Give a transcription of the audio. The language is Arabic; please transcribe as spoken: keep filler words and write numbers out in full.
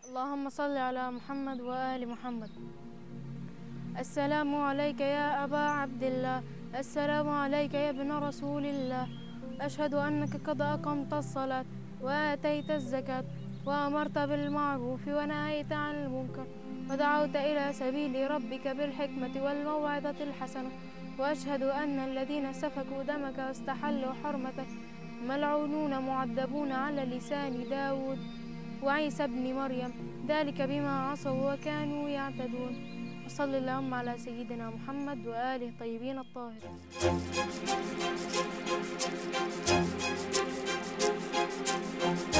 اللهم صل على محمد وآل محمد. السلام عليك يا أبا عبد الله، السلام عليك يا ابن رسول الله. أشهد أنك قد أقمت الصلاة وآتيت الزكاة وأمرت بالمعروف ونهيت عن المنكر ودعوت إلى سبيل ربك بالحكمة والموعظة الحسنة. وأشهد أن الذين سفكوا دمك واستحلوا حرمتك ملعونون معذبون على لسان داود وعيسى ابن مريم، ذلك بما عصوا وكانوا يعتدون. وصل اللهم على سيدنا محمد وآله الطيبين الطاهرين.